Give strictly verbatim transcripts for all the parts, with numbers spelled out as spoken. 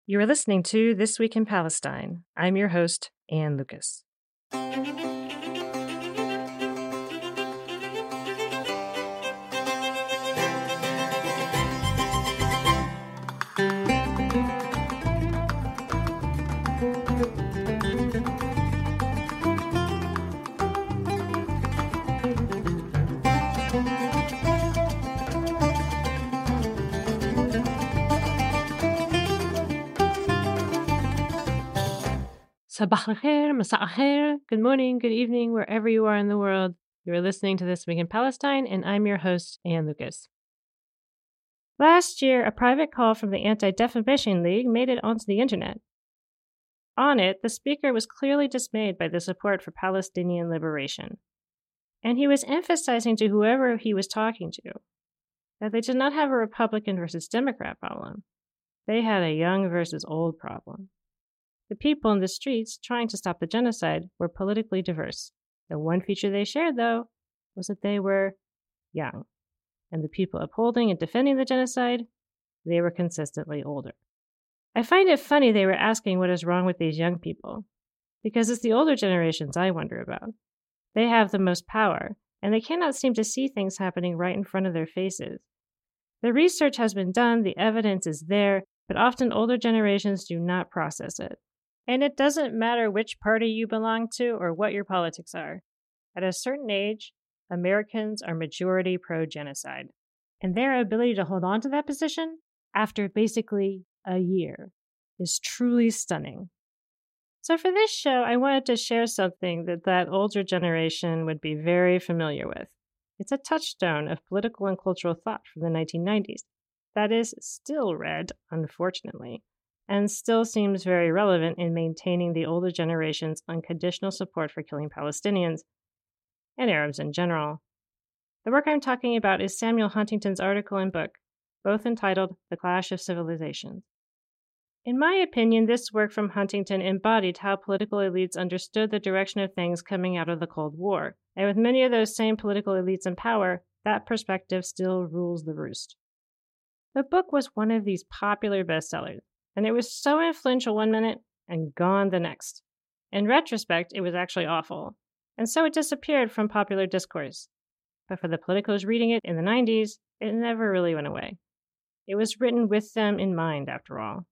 You are listening to This Week in Palestine. I'm your host, Ann Lucas. Sabah al-khair, masa al-khair, good morning, good evening, wherever you are in the world. You are listening to This Week in Palestine, and I'm your host, Ann Lucas. Last year, a private call from the Anti-Defamation League made it onto the internet. On it, the speaker was clearly dismayed by the support for Palestinian liberation, and he was emphasizing to whoever he was talking to that they did not have a Republican versus Democrat problem. They had a young versus old problem. The people in the streets trying to stop the genocide were politically diverse. The one feature they shared, though, was that they were young. And the people upholding and defending the genocide, they were consistently older. I find it funny they were asking what is wrong with these young people, because it's the older generations I wonder about. They have the most power, and they cannot seem to see things happening right in front of their faces. The research has been done, the evidence is there, but often older generations do not process it. And it doesn't matter which party you belong to or what your politics are. At a certain age, Americans are majority pro-genocide. And their ability to hold on to that position after basically a year is truly stunning. So for this show, I wanted to share something that that older generation would be very familiar with. It's a touchstone of political and cultural thought from the nineteen nineties that is still read, unfortunately, and still seems very relevant in maintaining the older generation's unconditional support for killing Palestinians and Arabs in general. The work I'm talking about is Samuel Huntington's article and book, both entitled The Clash of Civilizations. In my opinion, this work from Huntington embodied how political elites understood the direction of things coming out of the Cold War, and with many of those same political elites in power, that perspective still rules the roost. The book was one of these popular bestsellers, and it was so influential one minute and gone the next. In retrospect, it was actually awful, and so it disappeared from popular discourse. But for the politicos reading it in the nineties, it never really went away. It was written with them in mind, after all.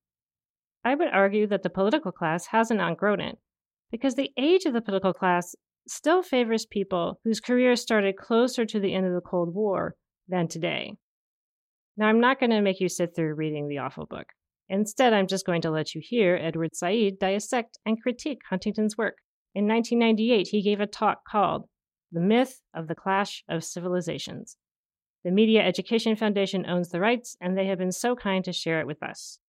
I would argue that the political class hasn't outgrown it, because the age of the political class still favors people whose careers started closer to the end of the Cold War than today. Now, I'm not going to make you sit through reading the awful book. Instead, I'm just going to let you hear Edward Said dissect and critique Huntington's work. In nineteen ninety-eight, he gave a talk called The Myth of the Clash of Civilizations. The Media Education Foundation owns the rights, and they have been so kind to share it with us.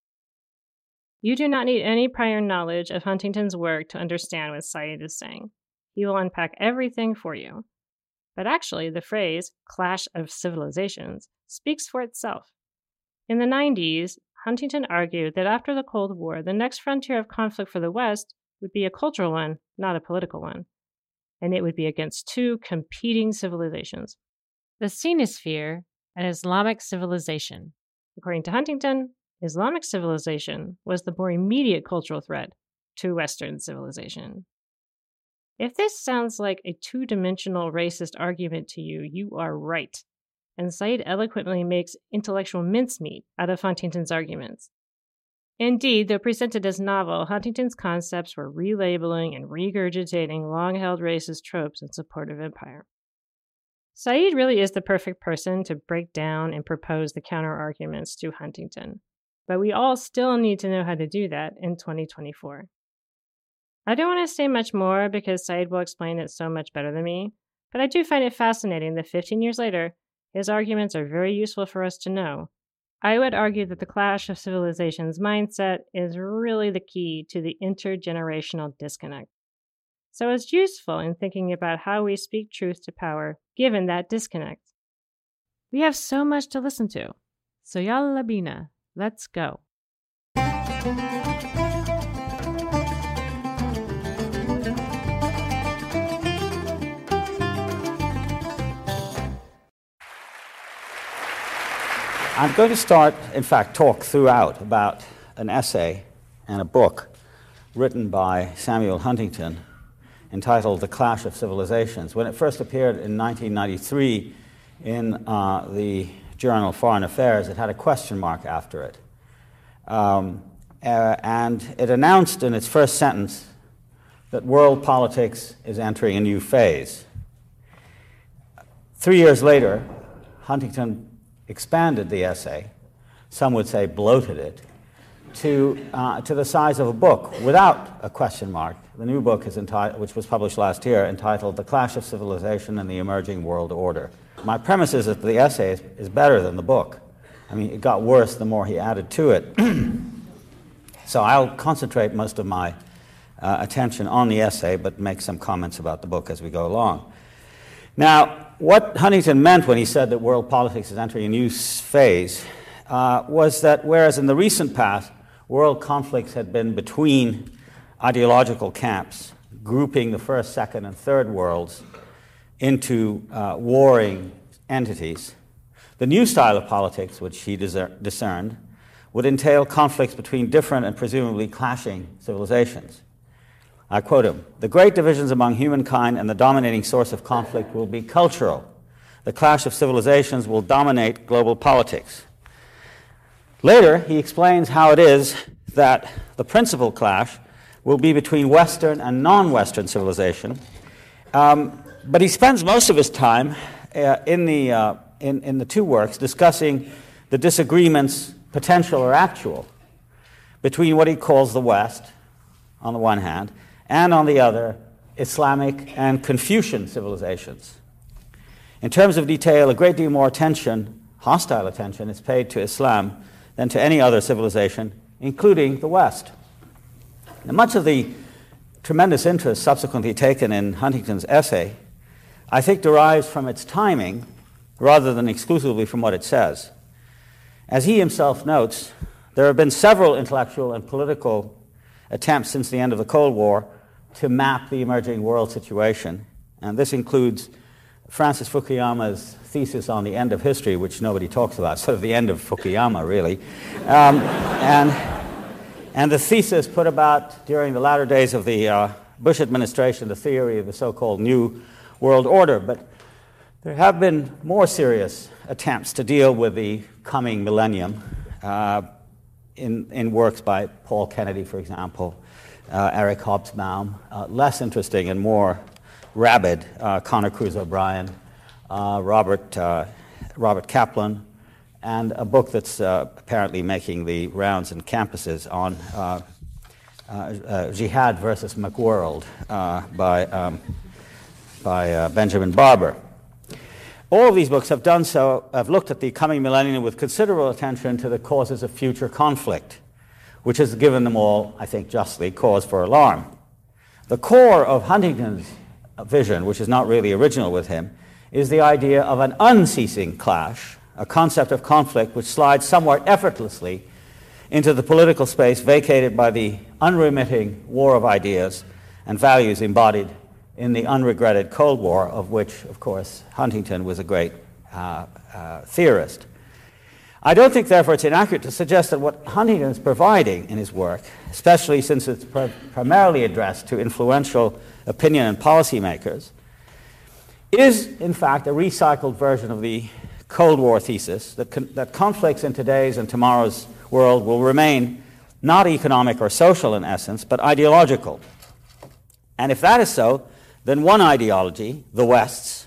You do not need any prior knowledge of Huntington's work to understand what Said is saying. He will unpack everything for you. But actually, the phrase, clash of civilizations, speaks for itself. In the nineties, Huntington argued that after the Cold War, the next frontier of conflict for the West would be a cultural one, not a political one, and it would be against two competing civilizations, the Sinosphere and Islamic civilization. According to Huntington, Islamic civilization was the more immediate cultural threat to Western civilization. If this sounds like a two-dimensional racist argument to you, you are right. And Said eloquently makes intellectual mincemeat out of Huntington's arguments. Indeed, though presented as novel, Huntington's concepts were relabeling and regurgitating long-held racist tropes in support of empire. Said really is the perfect person to break down and propose the counter-arguments to Huntington, but we all still need to know how to do that in twenty twenty-four. I don't want to say much more because Said will explain it so much better than me, but I do find it fascinating that fifteen years later, his arguments are very useful for us to know. I would argue that the clash of civilizations mindset is really the key to the intergenerational disconnect. So it's useful in thinking about how we speak truth to power given that disconnect. We have so much to listen to. So yalla bina, let's go. I'm going to start, in fact, talk throughout about an essay and a book written by Samuel Huntington entitled The Clash of Civilizations. When it first appeared in nineteen ninety-three in uh, the journal Foreign Affairs, it had a question mark after it. Um, uh, and it announced in its first sentence that world politics is entering a new phase. Three years later, Huntington expanded the essay, some would say bloated it, to, uh, to the size of a book without a question mark. The new book, is enti- which was published last year, entitled The Clash of Civilization and the Emerging World Order. My premise is that the essay is, is better than the book. I mean, it got worse the more he added to it. So I'll concentrate most of my uh, attention on the essay, but make some comments about the book as we go along. Now, what Huntington meant when he said that world politics is entering a new phase uh, was that whereas in the recent past, world conflicts had been between ideological camps, grouping the first, second, and third worlds into uh, warring entities, the new style of politics, which he discer- discerned, would entail conflicts between different and presumably clashing civilizations. I quote him, "The great divisions among humankind and the dominating source of conflict will be cultural. The clash of civilizations will dominate global politics." Later, he explains how it is that the principal clash will be between Western and non-Western civilization. Um, but he spends most of his time uh, in, the, uh, in, in the two works discussing the disagreements, potential or actual, between what he calls the West, on the one hand, and on the other, Islamic and Confucian civilizations. In terms of detail, a great deal more attention, hostile attention, is paid to Islam than to any other civilization, including the West. Now, much of the tremendous interest subsequently taken in Huntington's essay, I think, derives from its timing rather than exclusively from what it says. As he himself notes, there have been several intellectual and political attempts since the end of the Cold War to map the emerging world situation, and this includes Francis Fukuyama's thesis on the end of history, which nobody talks about, sort of the end of Fukuyama, really, um, and, and the thesis put about during the latter days of the uh, Bush administration, the theory of the so-called New World Order. But there have been more serious attempts to deal with the coming millennium uh, in, in works by Paul Kennedy, for example, Uh, Eric Hobsbawm, uh, less interesting and more rabid, uh, Conor Cruz O'Brien, uh, Robert, uh, Robert Kaplan, and a book that's uh, apparently making the rounds in campuses on uh, uh, uh, Jihad versus McWorld uh, by, um, by uh, Benjamin Barber. All of these books have done so, have looked at the coming millennium with considerable attention to the causes of future conflict, which has given them all, I think justly, cause for alarm. The core of Huntington's vision, which is not really original with him, is the idea of an unceasing clash, a concept of conflict which slides somewhat effortlessly into the political space vacated by the unremitting war of ideas and values embodied in the unregretted Cold War, of which, of course, Huntington was a great uh, uh, theorist. I don't think, therefore, it's inaccurate to suggest that what Huntington is providing in his work, especially since it's pr- primarily addressed to influential opinion and policymakers, is, in fact, a recycled version of the Cold War thesis that, con- that conflicts in today's and tomorrow's world will remain not economic or social in essence, but ideological. And if that is so, then one ideology, the West's,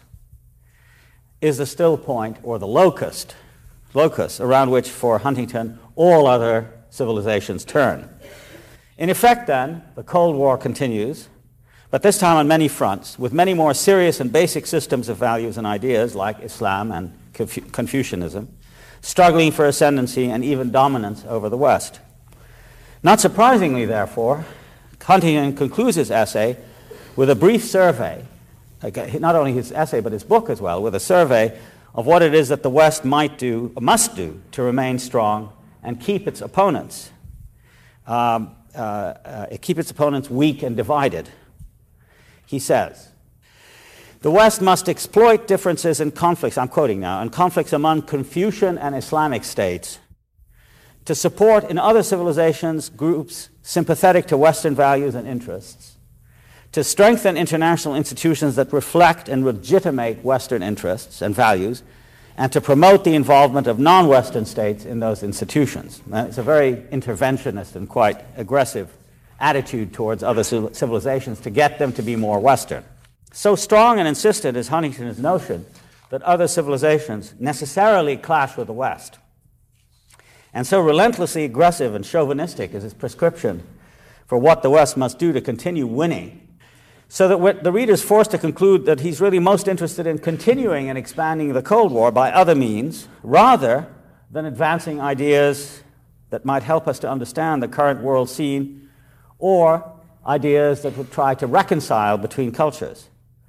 is the still point or the locust locus around which, for Huntington, all other civilizations turn. In effect, then, the Cold War continues, but this time on many fronts, with many more serious and basic systems of values and ideas, like Islam and Confu- Confucianism, struggling for ascendancy and even dominance over the West. Not surprisingly, therefore, Huntington concludes his essay with a brief survey, not only his essay but his book as well, with a survey of what it is that the West might do, must do, to remain strong and keep its opponents, um, uh, uh, keep its opponents weak and divided. He says, the West must exploit differences in conflicts, I'm quoting now, and conflicts among Confucian and Islamic states to support in other civilizations groups sympathetic to Western values and interests, to strengthen international institutions that reflect and legitimate Western interests and values, and to promote the involvement of non-Western states in those institutions. Now, it's a very interventionist and quite aggressive attitude towards other civilizations to get them to be more Western. So strong and insistent is Huntington's notion that other civilizations necessarily clash with the West, and so relentlessly aggressive and chauvinistic is his prescription for what the West must do to continue winning, so that the reader is forced to conclude that he's really most interested in continuing and expanding the Cold War by other means, rather than advancing ideas that might help us to understand the current world scene, or ideas that would try to reconcile between cultures.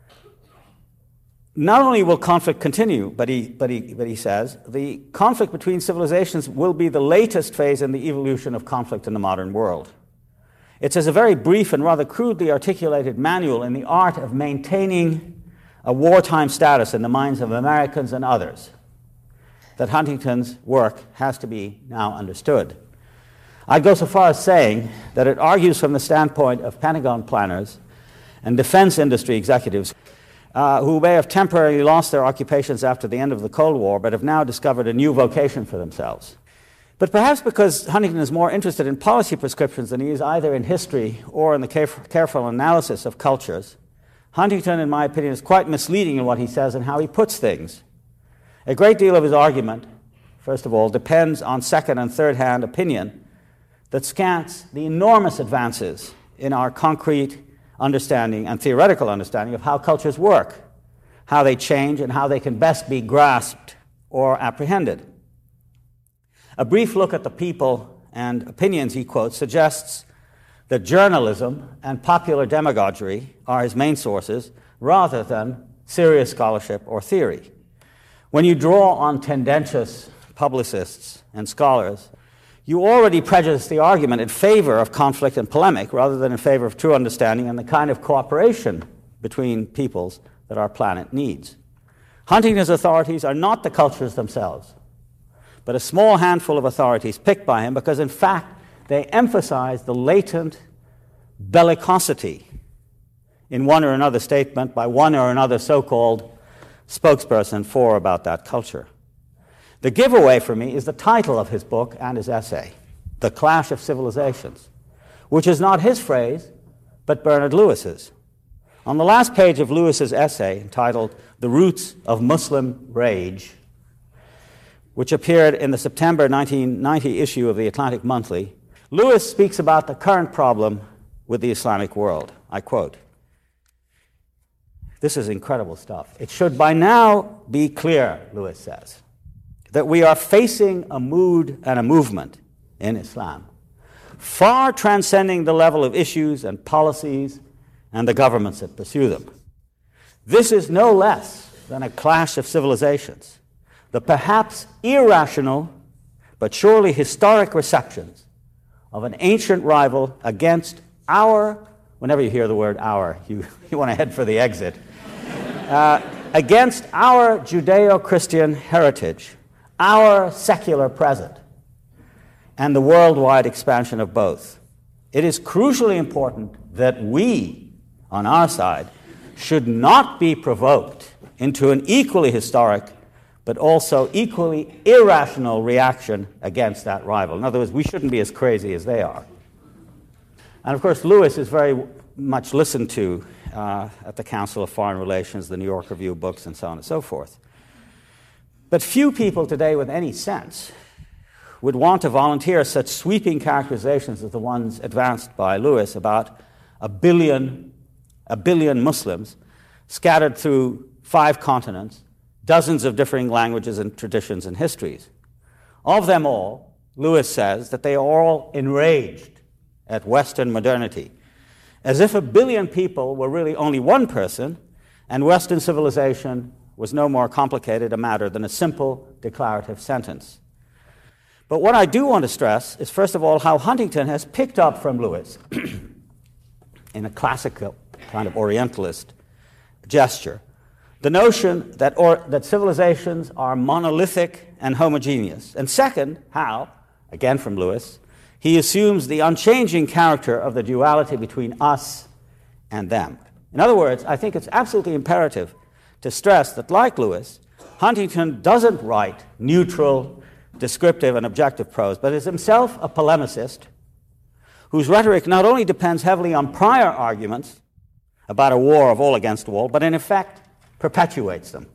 Not only will conflict continue, but he, but he, but he says, the conflict between civilizations will be the latest phase in the evolution of conflict in the modern world. It's as a very brief and rather crudely articulated manual in the art of maintaining a wartime status in the minds of Americans and others that Huntington's work has to be now understood. I'd go so far as saying that it argues from the standpoint of Pentagon planners and defense industry executives uh, who may have temporarily lost their occupations after the end of the Cold War but have now discovered a new vocation for themselves. But perhaps because Huntington is more interested in policy prescriptions than he is either in history or in the caref- careful analysis of cultures, Huntington, in my opinion, is quite misleading in what he says and how he puts things. A great deal of his argument, first of all, depends on second and third-hand opinion that scants the enormous advances in our concrete understanding and theoretical understanding of how cultures work, how they change, and how they can best be grasped or apprehended. A brief look at the people and opinions he quotes suggests that journalism and popular demagoguery are his main sources rather than serious scholarship or theory. When you draw on tendentious publicists and scholars, you already prejudice the argument in favor of conflict and polemic rather than in favor of true understanding and the kind of cooperation between peoples that our planet needs. Huntington's authorities are not the cultures themselves, but a small handful of authorities picked by him because, in fact, they emphasize the latent bellicosity in one or another statement by one or another so-called spokesperson for or about that culture. The giveaway for me is the title of his book and his essay, The Clash of Civilizations, which is not his phrase, but Bernard Lewis's. On the last page of Lewis's essay, entitled The Roots of Muslim Rage, which appeared in the September nineteen ninety issue of the Atlantic Monthly, Lewis speaks about the current problem with the Islamic world. I quote, this is incredible stuff. It should by now be clear, Lewis says, that we are facing a mood and a movement in Islam, far transcending the level of issues and policies and the governments that pursue them. This is no less than a clash of civilizations, the perhaps irrational but surely historic receptions of an ancient rival against our, whenever you hear the word our, you, you want to head for the exit, uh, against our Judeo-Christian heritage, our secular present, and the worldwide expansion of both. It is crucially important that we, on our side, should not be provoked into an equally historic but also equally irrational reaction against that rival. In other words, we shouldn't be as crazy as they are. And of course, Lewis is very much listened to uh, at the Council of Foreign Relations, the New York Review of Books, and so on and so forth. But few people today with any sense would want to volunteer such sweeping characterizations as the ones advanced by Lewis about a billion, a billion Muslims scattered through five continents, dozens of differing languages and traditions and histories. Of them all, Lewis says that they are all enraged at Western modernity, as if a billion people were really only one person, and Western civilization was no more complicated a matter than a simple declarative sentence. But what I do want to stress is, first of all, how Huntington has picked up from Lewis, in a classical kind of Orientalist gesture, the notion that, or, that civilizations are monolithic and homogeneous. And second, how, again from Lewis, he assumes the unchanging character of the duality between us and them. In other words, I think it's absolutely imperative to stress that, like Lewis, Huntington doesn't write neutral, descriptive, and objective prose, but is himself a polemicist whose rhetoric not only depends heavily on prior arguments about a war of all against all, but in effect perpetuates them.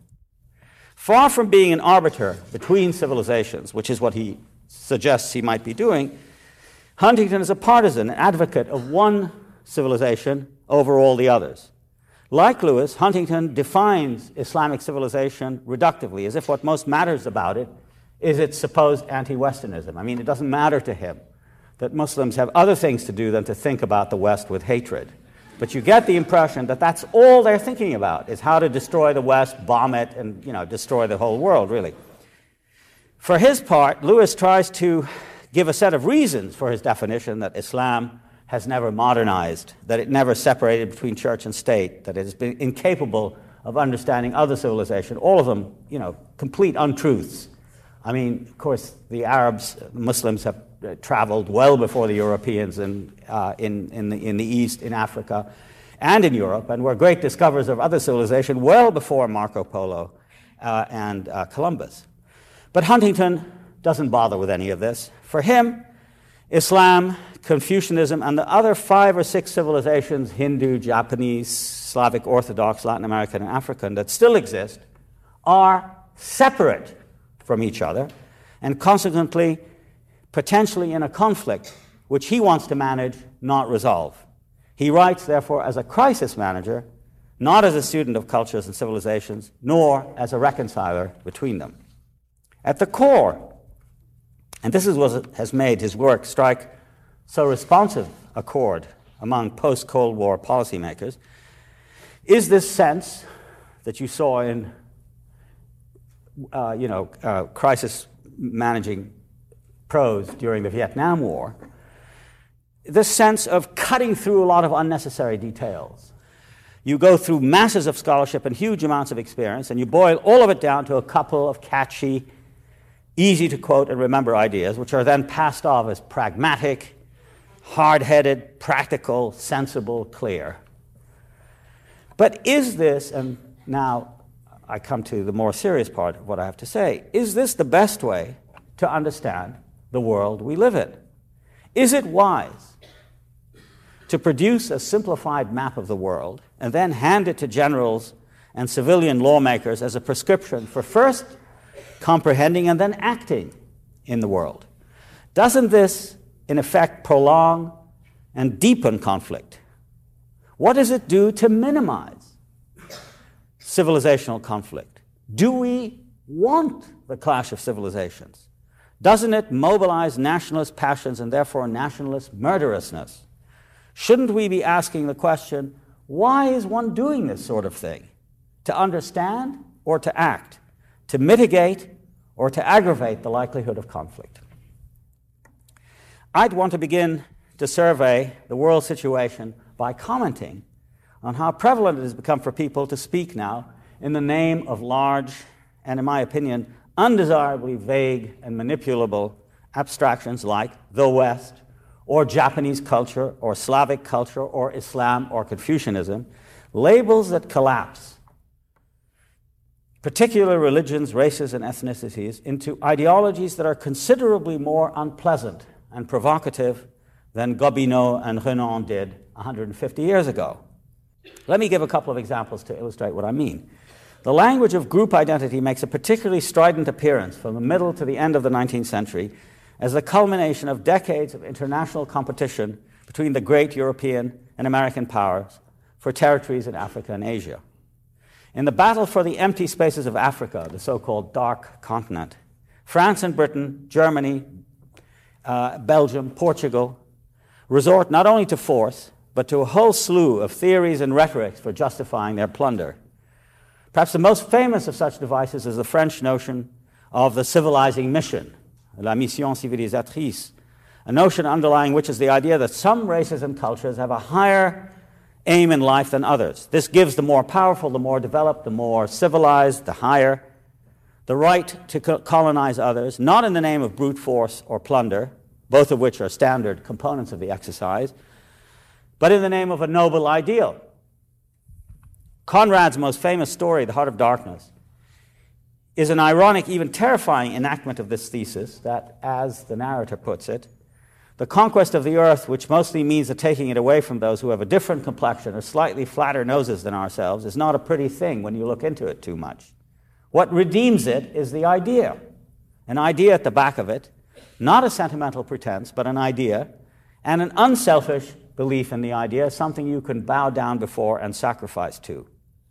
Far from being an arbiter between civilizations, which is what he suggests he might be doing, Huntington is a partisan, an advocate of one civilization over all the others. Like Lewis, Huntington defines Islamic civilization reductively, as if what most matters about it is its supposed anti-Westernism. I mean, it doesn't matter to him that Muslims have other things to do than to think about the West with hatred. But you get the impression that that's all they're thinking about, is how to destroy the West, bomb it, and, you know, destroy the whole world, really. For his part, Lewis tries to give a set of reasons for his definition that Islam has never modernized, that it never separated between church and state, that it has been incapable of understanding other civilization, all of them, you know, complete untruths. I mean, of course, the Arabs, Muslims have uh, traveled well before the Europeans in, uh, in, in, the, in the East, in Africa, and in Europe, and were great discoverers of other civilization well before Marco Polo uh, and uh, Columbus. But Huntington doesn't bother with any of this. For him, Islam, Confucianism, and the other five or six civilizations, Hindu, Japanese, Slavic Orthodox, Latin American, and African, that still exist, are separate from each other, and consequently potentially in a conflict which he wants to manage, not resolve. He writes, therefore, as a crisis manager, not as a student of cultures and civilizations, nor as a reconciler between them. At the core, and this is what has made his work strike so responsive a chord among post-Cold War policymakers, is this sense that you saw in Uh, you know, uh, crisis managing prose during the Vietnam War, this sense of cutting through a lot of unnecessary details. You go through masses of scholarship and huge amounts of experience, and you boil all of it down to a couple of catchy, easy to quote and remember ideas, which are then passed off as pragmatic, hard-headed, practical, sensible, clear. But is this, and now I come to the more serious part of what I have to say, is this the best way to understand the world we live in? Is it wise to produce a simplified map of the world and then hand it to generals and civilian lawmakers as a prescription for first comprehending and then acting in the world? Doesn't this, in effect, prolong and deepen conflict? What does it do to minimize civilizational conflict? Do we want the clash of civilizations? Doesn't it mobilize nationalist passions and therefore nationalist murderousness? Shouldn't we be asking the question, why is one doing this sort of thing? To understand or to act? To mitigate or to aggravate the likelihood of conflict? I'd want to begin to survey the world situation by commenting on how prevalent it has become for people to speak now in the name of large and, in my opinion, undesirably vague and manipulable abstractions like the West, or Japanese culture, or Slavic culture, or Islam, or Confucianism, labels that collapse particular religions, races, and ethnicities into ideologies that are considerably more unpleasant and provocative than Gobineau and Renan did one hundred fifty years ago. Let me give a couple of examples to illustrate what I mean. The language of group identity makes a particularly strident appearance from the middle to the end of the nineteenth century as the culmination of decades of international competition between the great European and American powers for territories in Africa and Asia. In the battle for the empty spaces of Africa, the so-called Dark Continent, France and Britain, Germany, uh, Belgium, Portugal resort not only to force, but to a whole slew of theories and rhetorics for justifying their plunder. Perhaps the most famous of such devices is the French notion of the civilizing mission, la mission civilisatrice, a notion underlying which is the idea that some races and cultures have a higher aim in life than others. This gives the more powerful, the more developed, the more civilized, the higher, the right to co- colonize others, not in the name of brute force or plunder, both of which are standard components of the exercise, but in the name of a noble ideal. Conrad's most famous story, The Heart of Darkness, is an ironic, even terrifying enactment of this thesis that, as the narrator puts it, the conquest of the earth, which mostly means the taking it away from those who have a different complexion or slightly flatter noses than ourselves, is not a pretty thing when you look into it too much. What redeems it is the idea, an idea at the back of it, not a sentimental pretense, but an idea, and an unselfish belief in the idea, something you can bow down before and sacrifice to.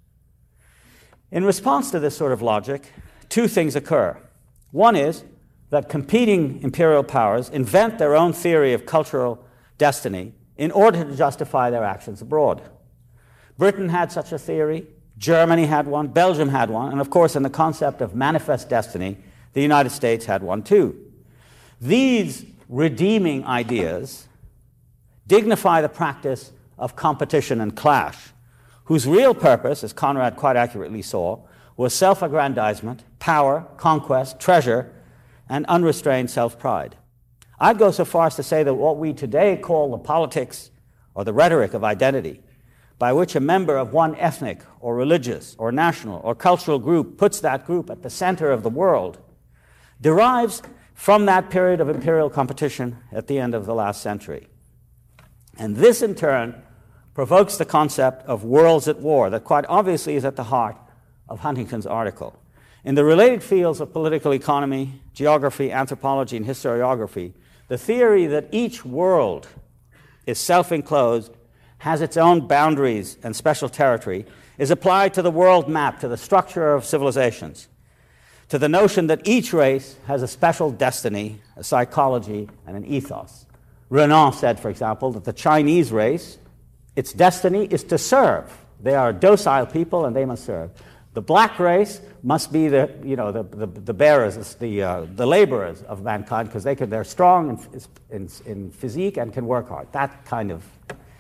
In response to this sort of logic, two things occur. One is that competing imperial powers invent their own theory of cultural destiny in order to justify their actions abroad. Britain had such a theory, Germany had one, Belgium had one, and of course in the concept of manifest destiny, the United States had one too. These redeeming ideas dignify the practice of competition and clash, whose real purpose, as Conrad quite accurately saw, was self-aggrandizement, power, conquest, treasure, and unrestrained self-pride. I'd go so far as to say that what we today call the politics or the rhetoric of identity, by which a member of one ethnic or religious or national or cultural group puts that group at the center of the world, derives from that period of imperial competition at the end of the last century. And this, in turn, provokes the concept of worlds at war that quite obviously is at the heart of Huntington's article. In the related fields of political economy, geography, anthropology, and historiography, the theory that each world is self-enclosed, has its own boundaries and special territory, is applied to the world map, to the structure of civilizations, to the notion that each race has a special destiny, a psychology, and an ethos. Renan said, for example, that the Chinese race, its destiny is to serve. They are docile people and they must serve. The black race must be the, you know, the, the, the bearers, the, uh, the laborers of mankind, because they can, they're strong in, in, in physique and can work hard. That kind of...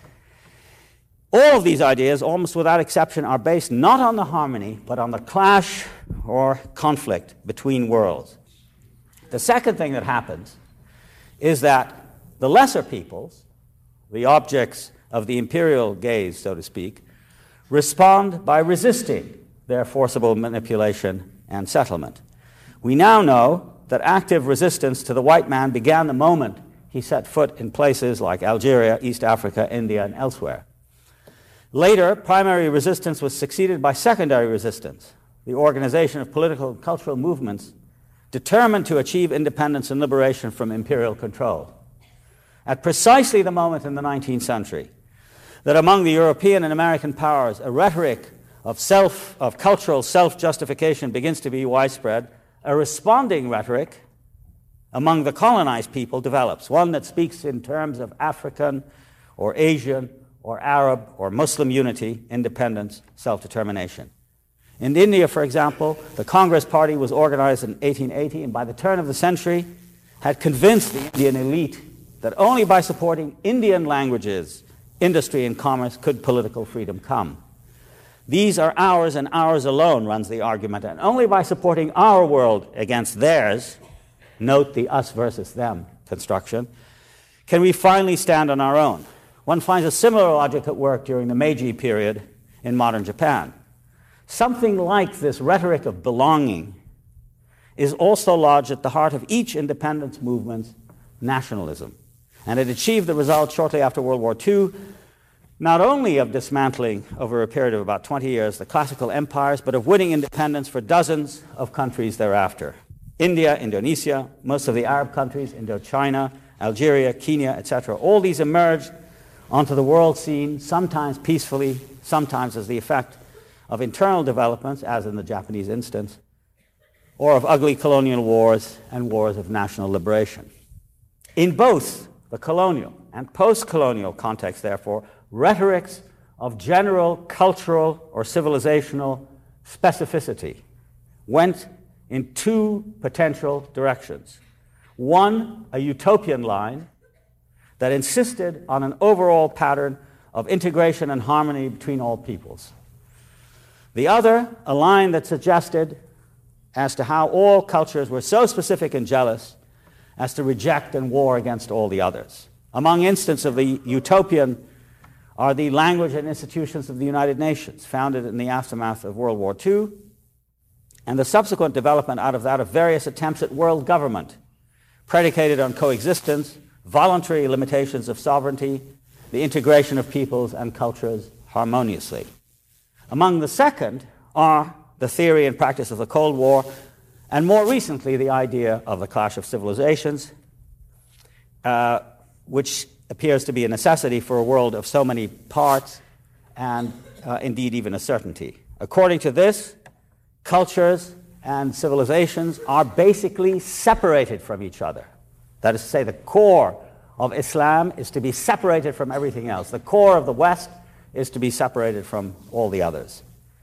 All of these ideas, almost without exception, are based not on the harmony, but on the clash or conflict between worlds. The second thing that happens is that the lesser peoples, the objects of the imperial gaze, so to speak, respond by resisting their forcible manipulation and settlement. We now know that active resistance to the white man began the moment he set foot in places like Algeria, East Africa, India, and elsewhere. Later, primary resistance was succeeded by secondary resistance, the organization of political and cultural movements determined to achieve independence and liberation from imperial control. At precisely the moment in the nineteenth century that among the European and American powers a rhetoric of self, of cultural self-justification begins to be widespread, a responding rhetoric among the colonized people develops, one that speaks in terms of African or Asian or Arab or Muslim unity, independence, self-determination. In India, for example, the Congress Party was organized in eighteen eighty, and by the turn of the century had convinced the Indian elite that only by supporting Indian languages, industry, and commerce could political freedom come. These are ours and ours alone, runs the argument, and only by supporting our world against theirs, note the us versus them construction, can we finally stand on our own. One finds a similar logic at work during the Meiji period in modern Japan. Something like this rhetoric of belonging is also lodged at the heart of each independence movement's nationalism. And it achieved the result shortly after World War Two, not only of dismantling over a period of about twenty years the classical empires, but of winning independence for dozens of countries thereafter. India, Indonesia, most of the Arab countries, Indochina, Algeria, Kenya, et cetera. All these emerged onto the world scene, sometimes peacefully, sometimes as the effect of internal developments, as in the Japanese instance, or of ugly colonial wars and wars of national liberation. In both the colonial and post-colonial context, therefore, rhetorics of general cultural or civilizational specificity went in two potential directions. One, a utopian line that insisted on an overall pattern of integration and harmony between all peoples. The other, a line that suggested as to how all cultures were so specific and jealous as to reject and war against all the others. Among instances of the utopian are the language and institutions of the United Nations, founded in the aftermath of World War Two, and the subsequent development out of that of various attempts at world government, predicated on coexistence, voluntary limitations of sovereignty, the integration of peoples and cultures harmoniously. Among the second are the theory and practice of the Cold War, and more recently the idea of the clash of civilizations, uh, which appears to be a necessity for a world of so many parts and uh, indeed even a certainty. According to this, cultures and civilizations are basically separated from each other. That is to say, the core of Islam is to be separated from everything else. The core of the West is to be separated from all the others.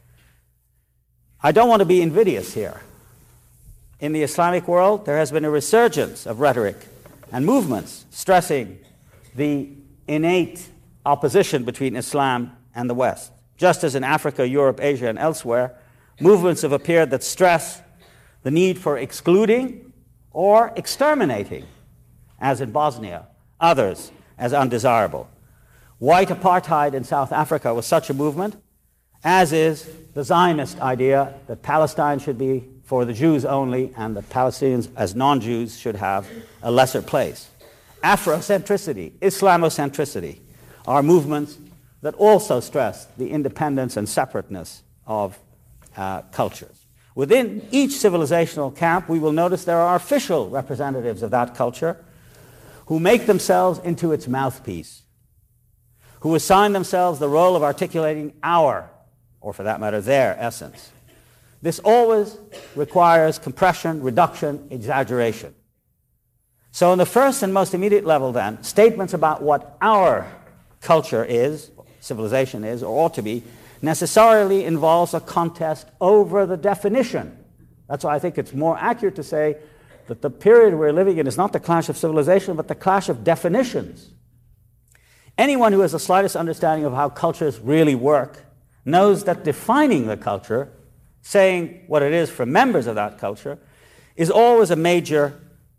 I don't want to be invidious here. In the Islamic world, there has been a resurgence of rhetoric and movements stressing the innate opposition between Islam and the West. Just as in Africa, Europe, Asia, and elsewhere, movements have appeared that stress the need for excluding or exterminating, as in Bosnia, others as undesirable. White apartheid in South Africa was such a movement, as is the Zionist idea that Palestine should be for the Jews only and that Palestinians as non-Jews should have a lesser place. Afrocentricity, Islamocentricity are movements that also stress the independence and separateness of uh, cultures. Within each civilizational camp, we will notice there are official representatives of that culture who make themselves into its mouthpiece, who assign themselves the role of articulating our, or for that matter, their essence. This always requires compression, reduction, exaggeration. So on the first and most immediate level then, statements about what our culture is, civilization is, or ought to be, necessarily involves a contest over the definition. That's why I think it's more accurate to say that the period we're living in is not the clash of civilization, but the clash of definitions. Anyone who has the slightest understanding of how cultures really work knows that defining the culture, saying what it is for members of that culture, is always a major,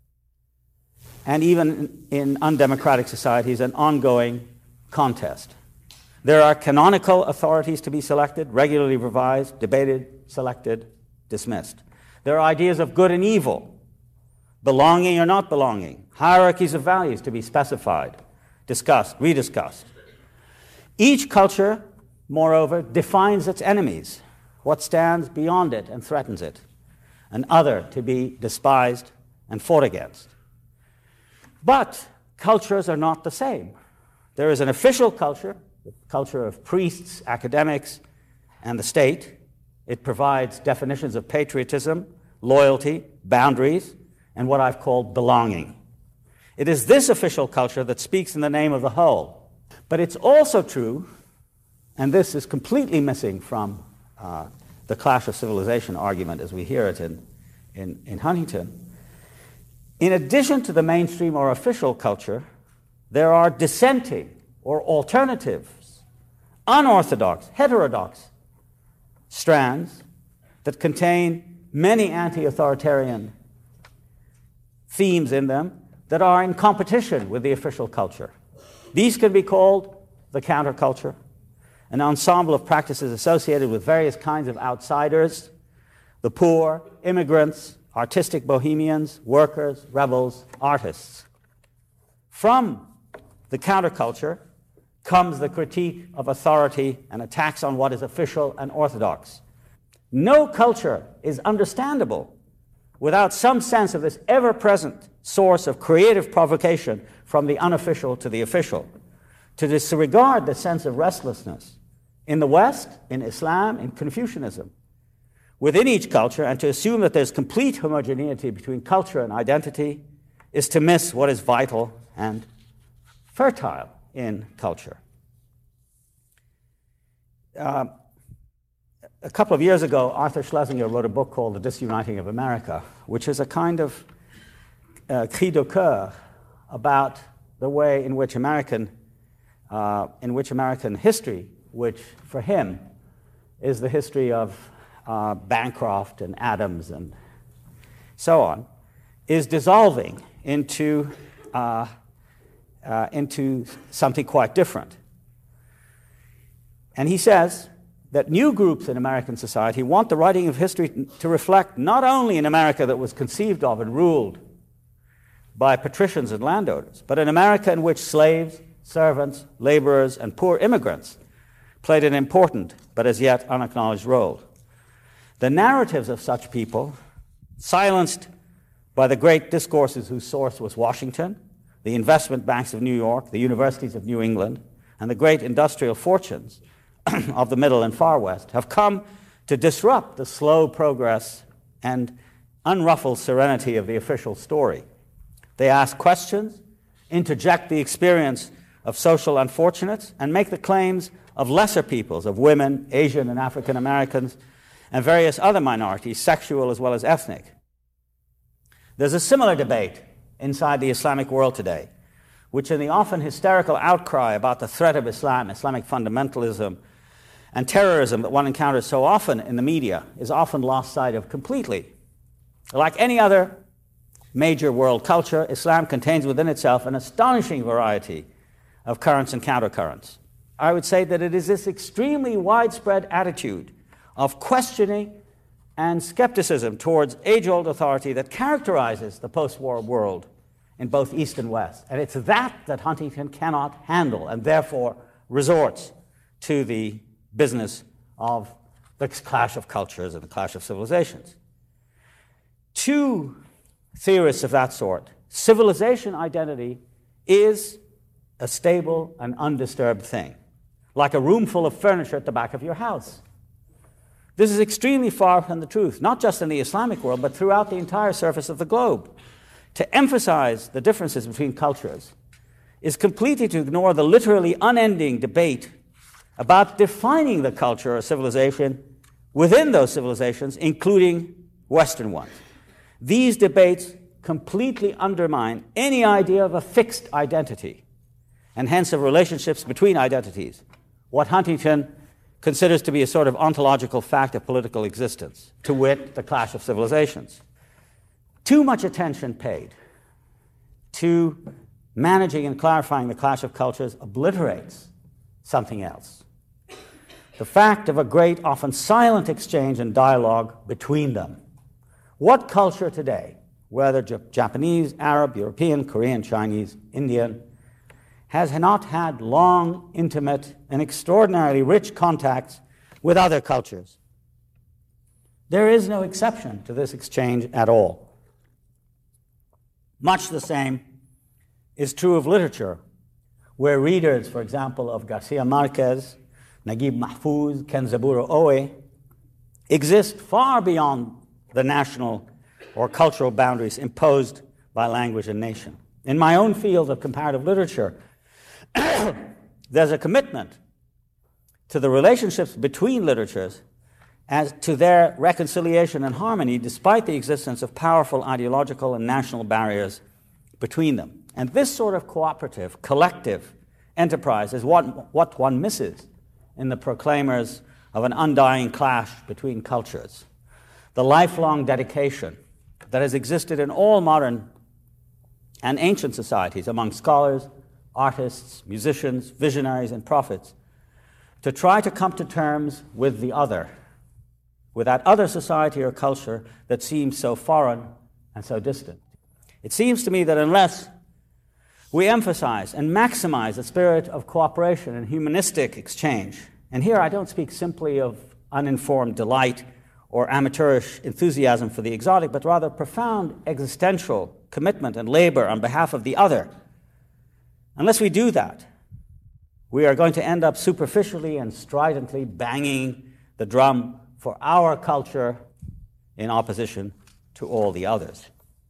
and even in undemocratic societies, an ongoing contest. There are canonical authorities to be selected, regularly revised, debated, selected, dismissed. There are ideas of good and evil, belonging or not belonging, hierarchies of values to be specified, discussed, rediscussed. Each culture, moreover, defines its enemies, what stands beyond it and threatens it, an other to be despised and fought against. But cultures are not the same. There is an official culture, the culture of priests, academics, and the state. It provides definitions of patriotism, loyalty, boundaries, and what I've called belonging. It is this official culture that speaks in the name of the whole. But it's also true, and this is completely missing from uh, the clash of civilization argument as we hear it in, in, in Huntington. In addition to the mainstream or official culture, there are dissenting or alternatives, unorthodox, heterodox strands that contain many anti-authoritarian themes in them that are in competition with the official culture. These can be called the counterculture, an ensemble of practices associated with various kinds of outsiders, the poor, immigrants, artistic bohemians, workers, rebels, artists. From the counterculture comes the critique of authority and attacks on what is official and orthodox. No culture is understandable without some sense of this ever-present source of creative provocation from the unofficial to the official. To disregard the sense of restlessness in the West, in Islam, in Confucianism, within each culture, and to assume that there's complete homogeneity between culture and identity is to miss what is vital and fertile in culture. Uh, a couple of years ago, Arthur Schlesinger wrote a book called The Disuniting of America, which is a kind of uh, cri de coeur about the way in which American, uh, in which American history, which for him is the history of uh, Bancroft and Adams and so on, is dissolving into, uh, uh, into something quite different. And he says that new groups in American society want the writing of history to reflect not only an America that was conceived of and ruled by patricians and landowners, but an America in which slaves, servants, laborers, and poor immigrants played an important but as yet unacknowledged role. The narratives of such people, silenced by the great discourses whose source was Washington, the investment banks of New York, the universities of New England, and the great industrial fortunes of the Middle and Far West, have come to disrupt the slow progress and unruffled serenity of the official story. They ask questions, interject the experience of social unfortunates, and make the claims of lesser peoples, of women, Asian and African Americans, and various other minorities, sexual as well as ethnic. There's a similar debate inside the Islamic world today, which in the often hysterical outcry about the threat of Islam, Islamic fundamentalism, and terrorism that one encounters so often in the media is often lost sight of completely. Like any other major world culture, Islam contains within itself an astonishing variety of currents and countercurrents. I would say that it is this extremely widespread attitude of questioning and skepticism towards age-old authority that characterizes the post-war world in both East and West. And it's that that Huntington cannot handle and therefore resorts to the business of the clash of cultures and the clash of civilizations. Two theorists of that sort, civilization identity is a stable and undisturbed thing, like a room full of furniture at the back of your house. This is extremely far from the truth, not just in the Islamic world, but throughout the entire surface of the globe. To emphasize the differences between cultures is completely to ignore the literally unending debate about defining the culture or civilization within those civilizations, including Western ones. These debates completely undermine any idea of a fixed identity, and hence of relationships between identities, what Huntington considers to be a sort of ontological fact of political existence, to wit, the clash of civilizations. Too much attention paid to managing and clarifying the clash of cultures obliterates something else. The fact of a great, often silent exchange and dialogue between them. What culture today, whether Japanese, Arab, European, Korean, Chinese, Indian, has not had long, intimate, and extraordinarily rich contacts with other cultures? There is no exception to this exchange at all. Much the same is true of literature, where readers, for example, of Garcia Marquez, Naguib Mahfouz, Kenzaburo Oe, exist far beyond the national or cultural boundaries imposed by language and nation. In my own field of comparative literature, there's a commitment to the relationships between literatures as to their reconciliation and harmony despite the existence of powerful ideological and national barriers between them. And this sort of cooperative, collective enterprise is what, what one misses in the proclaimers of an undying clash between cultures. The lifelong dedication that has existed in all modern and ancient societies among scholars, artists, musicians, visionaries, and prophets to try to come to terms with the other, with that other society or culture that seems so foreign and so distant. It seems to me that unless we emphasize and maximize the spirit of cooperation and humanistic exchange, and here I don't speak simply of uninformed delight or amateurish enthusiasm for the exotic, but rather profound existential commitment and labor on behalf of the other, unless we do that, we are going to end up superficially and stridently banging the drum for our culture in opposition to all the others.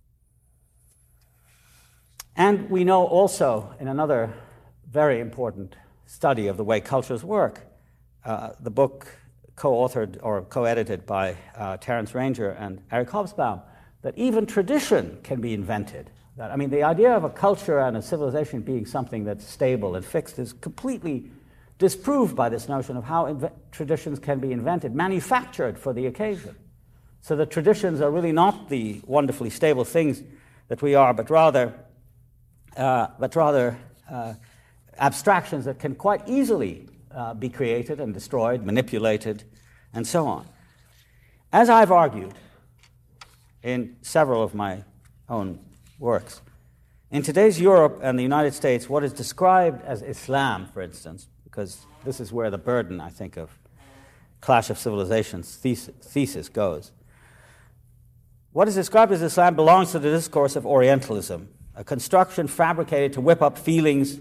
And we know also, in another very important study of the way cultures work, uh, the book co-authored or co-edited by uh, Terence Ranger and Eric Hobsbawm, that even tradition can be invented. That, I mean, the idea of a culture and a civilization being something that's stable and fixed is completely disproved by this notion of how inve- traditions can be invented, manufactured for the occasion. So the traditions are really not the wonderfully stable things that we are, but rather, uh, but rather uh, abstractions that can quite easily uh, be created and destroyed, manipulated, and so on. As I've argued in several of my own works, in today's Europe and the United States, what is described as Islam, for instance, because this is where the burden, I think, of Clash of Civilizations thesis, thesis goes. What is described as Islam belongs to the discourse of Orientalism, a construction fabricated to whip up feelings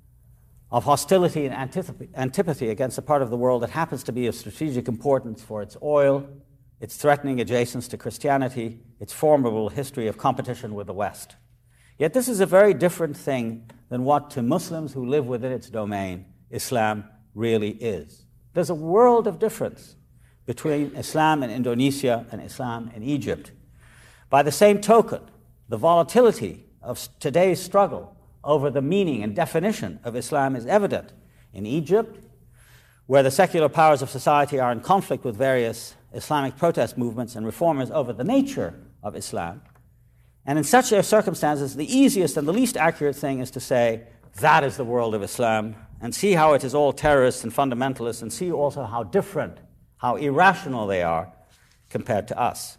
of hostility and antipathy against a part of the world that happens to be of strategic importance for its oil, its threatening adjacence to Christianity, its formidable history of competition with the West. Yet this is a very different thing than what, to Muslims who live within its domain, Islam really is. There's a world of difference between Islam in Indonesia and Islam in Egypt. By the same token, the volatility of today's struggle over the meaning and definition of Islam is evident in Egypt, where the secular powers of society are in conflict with various Islamic protest movements and reformers over the nature of Islam. And in such circumstances, the easiest and the least accurate thing is to say, that is the world of Islam, and see how it is all terrorists and fundamentalists, and see also how different, how irrational they are compared to us.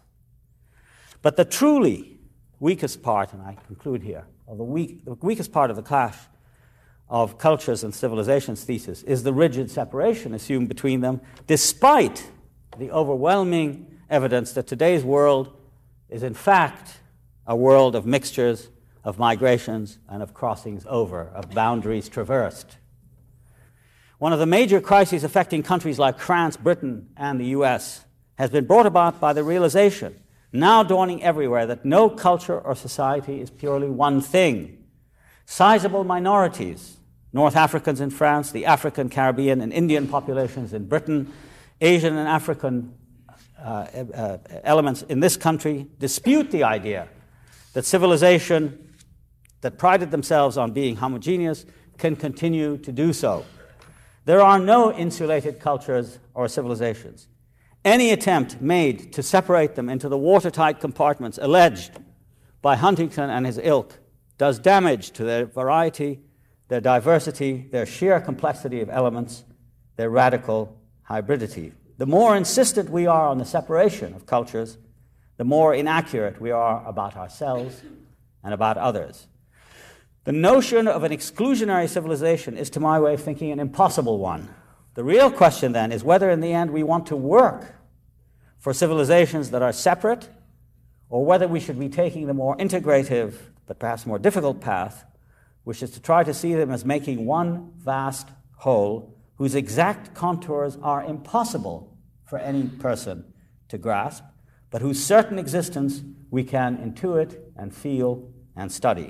But the truly weakest part, and I conclude here, of the, weak, the weakest part of the clash of cultures and civilizations thesis is the rigid separation assumed between them, despite the overwhelming evidence that today's world is in fact a world of mixtures, of migrations, and of crossings over, of boundaries traversed. One of the major crises affecting countries like France, Britain, and the U S has been brought about by the realization, now dawning everywhere, that no culture or society is purely one thing. Sizable minorities, North Africans in France, the African, Caribbean, and Indian populations in Britain, Asian and African uh, uh, elements in this country, dispute the idea that civilization that prided themselves on being homogeneous can continue to do so. There are no insulated cultures or civilizations. Any attempt made to separate them into the watertight compartments alleged by Huntington and his ilk does damage to their variety, their diversity, their sheer complexity of elements, their radical hybridity. The more insistent we are on the separation of cultures, the more inaccurate we are about ourselves and about others. The notion of an exclusionary civilization is, to my way of thinking, an impossible one. The real question, then, is whether in the end we want to work for civilizations that are separate, or whether we should be taking the more integrative, but perhaps more difficult path, which is to try to see them as making one vast whole whose exact contours are impossible for any person to grasp, but whose certain existence we can intuit and feel and study.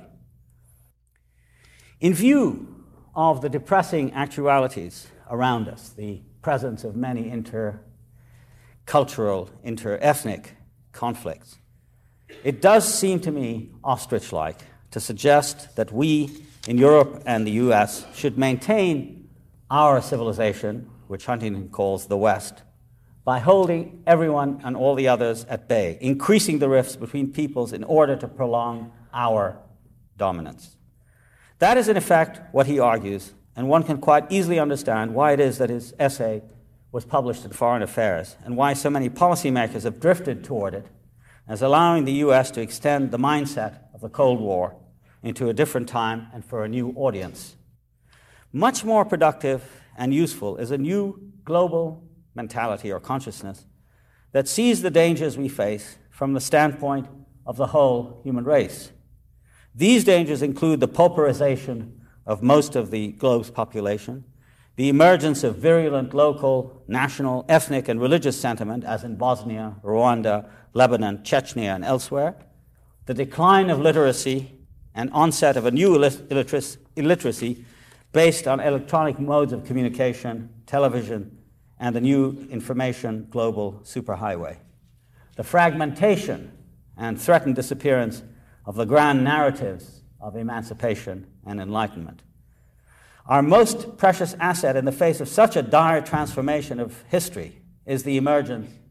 In view of the depressing actualities around us, the presence of many inter-cultural, inter-ethnic conflicts, it does seem to me ostrich-like to suggest that we in Europe and the U S should maintain our civilization, which Huntington calls the West, by holding everyone and all the others at bay, increasing the rifts between peoples in order to prolong our dominance. That is, in effect, what he argues, and one can quite easily understand why it is that his essay was published in Foreign Affairs, and why so many policymakers have drifted toward it, as allowing the U S to extend the mindset of the Cold War into a different time and for a new audience. Much more productive and useful is a new global mentality or consciousness that sees the dangers we face from the standpoint of the whole human race. These dangers include the pauperization of most of the globe's population, the emergence of virulent local, national, ethnic, and religious sentiment, as in Bosnia, Rwanda, Lebanon, Chechnya, and elsewhere, the decline of literacy and onset of a new illiteracy based on electronic modes of communication, television, and the new information global superhighway, the fragmentation and threatened disappearance of the grand narratives of emancipation and enlightenment. Our most precious asset in the face of such a dire transformation of history is the emergence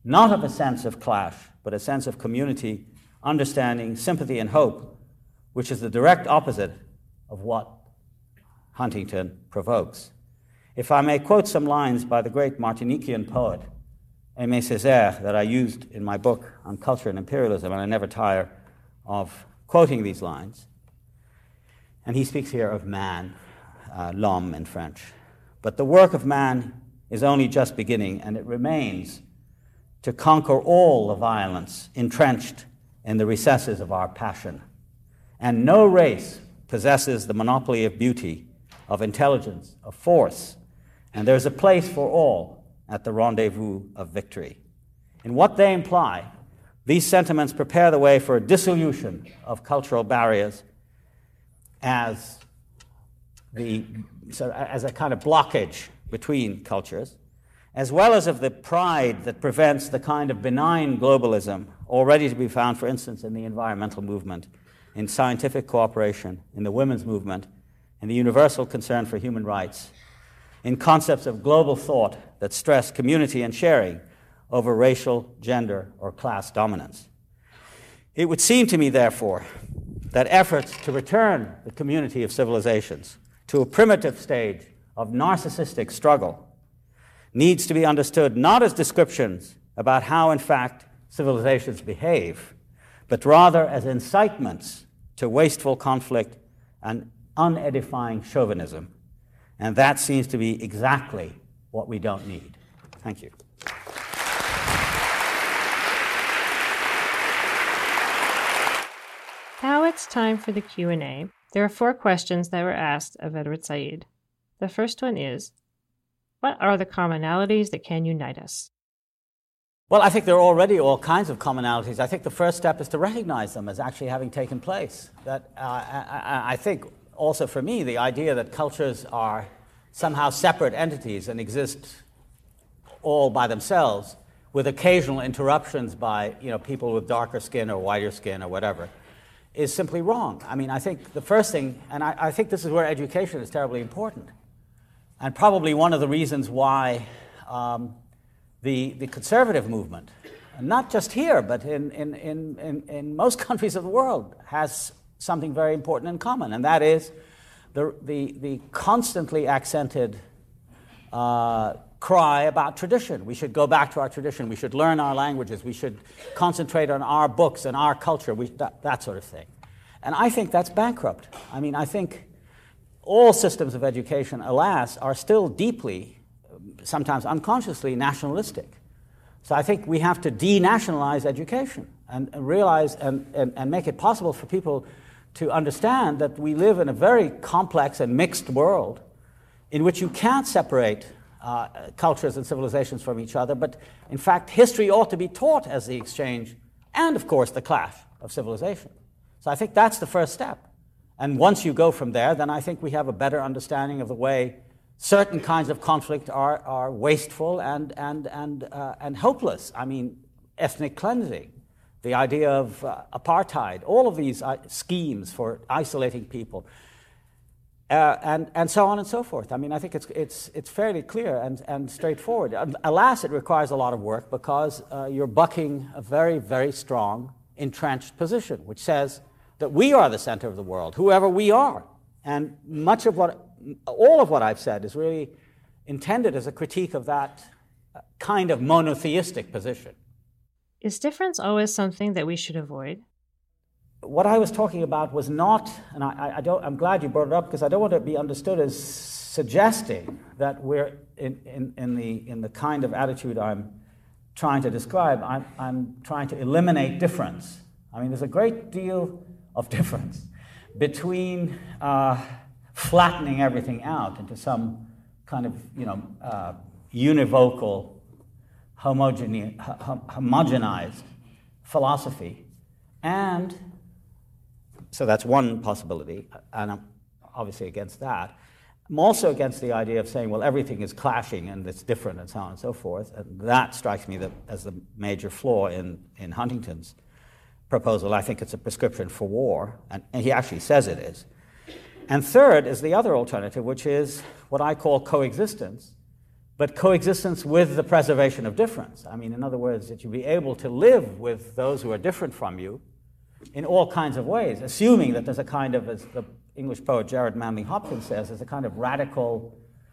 not of a sense of clash, but a sense of community, understanding, sympathy, and hope, which is the direct opposite of what Huntington provokes. If I may quote some lines by the great Martiniquean poet, Aimé Césaire, that I used in my book on culture and imperialism, and I never tire of quoting these lines. And he speaks here of man, uh, l'homme in French. But the work of man is only just beginning, and it remains to conquer all the violence entrenched in the recesses of our passion. And no race possesses the monopoly of beauty, of intelligence, of force, and there's a place for all at the rendezvous of victory. In what they imply, these sentiments prepare the way for a dissolution of cultural barriers as the so as a kind of blockage between cultures, as well as of the pride that prevents the kind of benign globalism already to be found, for instance, in the environmental movement, in scientific cooperation, in the women's movement, in the universal concern for human rights, in concepts of global thought that stress community and sharing over racial, gender, or class dominance. It would seem to me, therefore, that efforts to return the community of civilizations to a primitive stage of narcissistic struggle needs to be understood not as descriptions about how, in fact, civilizations behave, but rather as incitements to wasteful conflict and unedifying chauvinism. And that seems to be exactly what we don't need. Thank you. Now it's time for the Q and A. There are four questions that were asked of Edward Said. The first one is, what are the commonalities that can unite us? Well, I think there are already all kinds of commonalities. I think the first step is to recognize them as actually having taken place. That uh, I, I think also for me, the idea that cultures are somehow separate entities and exist all by themselves with occasional interruptions by, you know, people with darker skin or whiter skin or whatever, is simply wrong. I mean, I think the first thing, and I, I think this is where education is terribly important, and probably one of the reasons why um, the, the conservative movement, not just here, but in, in, in, in, in most countries of the world, has something very important in common, and that is the, the, the constantly accented uh, cry about tradition. We should go back to our tradition. We should learn our languages. We should concentrate on our books and our culture, we, that, that sort of thing. And I think that's bankrupt. I mean, I think all systems of education, alas, are still deeply, sometimes unconsciously, nationalistic. So I think we have to denationalize education and, and realize and, and, and make it possible for people to understand that we live in a very complex and mixed world in which you can't separate uh, cultures and civilizations from each other, but in fact history ought to be taught as the exchange and, of course, the clash of civilization. So I think that's the first step. And once you go from there, then I think we have a better understanding of the way certain kinds of conflict are, are wasteful and, and, and, uh, and hopeless. I mean, ethnic cleansing, the idea of uh, apartheid, all of these uh, schemes for isolating people, uh, and, and so on and so forth. I mean, I think it's, it's, it's fairly clear and, and straightforward. Alas, it requires a lot of work because uh, you're bucking a very, very strong, entrenched position, which says that we are the center of the world, whoever we are. And much of what, all of what I've said is really intended as a critique of that kind of monotheistic position. Is difference always something that we should avoid? What I was talking about was not, and I, I don't, I'm glad you brought it up because I don't want it to be understood as suggesting that we're in, in, in, the, in the kind of attitude I'm trying to describe. I'm, I'm trying to eliminate difference. I mean, there's a great deal of difference between uh, flattening everything out into some kind of, you know, uh, univocal, homogene- homogenized philosophy, and so that's one possibility, and I'm obviously against that. I'm also against the idea of saying, well, everything is clashing and it's different and so on and so forth, and that strikes me that, as the major flaw in, in Huntington's proposal. I think it's a prescription for war, and, and he actually says it is. And third is the other alternative, which is what I call coexistence, but coexistence with the preservation of difference. I mean, in other words, that you be able to live with those who are different from you in all kinds of ways, assuming that there's a kind of, as the English poet Gerard Manley Hopkins says, there's a kind of radical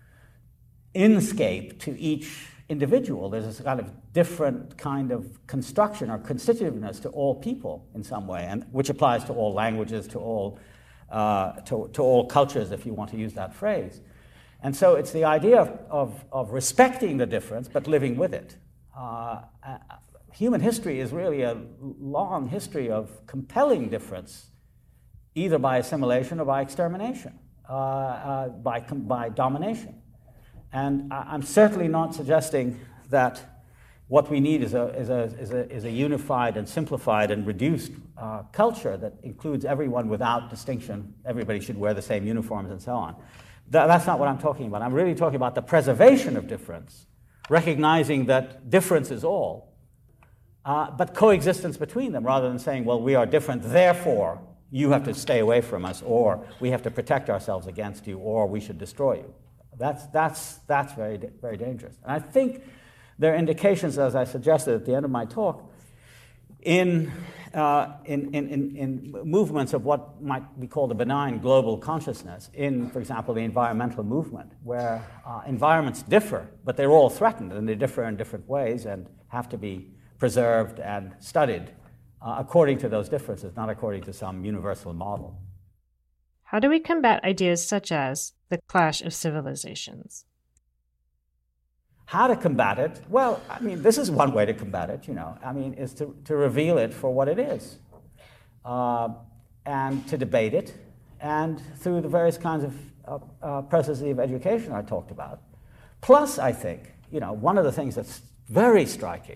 inscape to each individual. There's a kind of different kind of construction or constitutiveness to all people in some way, and which applies to all languages, to all, uh, to, to all cultures, if you want to use that phrase. And so it's the idea of, of, of respecting the difference, but living with it. Uh, uh, human history is really a long history of compelling difference, either by assimilation or by extermination, uh, uh, by, by domination. And I, I'm certainly not suggesting that what we need is a, is a, is a, is a unified and simplified and reduced uh, culture that includes everyone without distinction. Everybody should wear the same uniforms and so on. That's not what I'm talking about. I'm really talking about the preservation of difference, recognizing that difference is all, uh, but coexistence between them, rather than saying, well, we are different, therefore you have to stay away from us, or we have to protect ourselves against you, or we should destroy you. That's, that's, that's very, very dangerous. And I think there are indications, as I suggested at the end of my talk, in, uh, in, in, in, in movements of what might be called a benign global consciousness, in, for example, the environmental movement, where uh, environments differ, but they're all threatened, and they differ in different ways and have to be preserved and studied uh, according to those differences, not according to some universal model. How do we combat ideas such as the clash of civilizations? How to combat it? Well, I mean, this is one way to combat it, you know. I mean, is to, to reveal it for what it is, uh, and to debate it, and through the various kinds of uh, uh, processes of education I talked about. Plus, I think, you know, one of the things that's very striking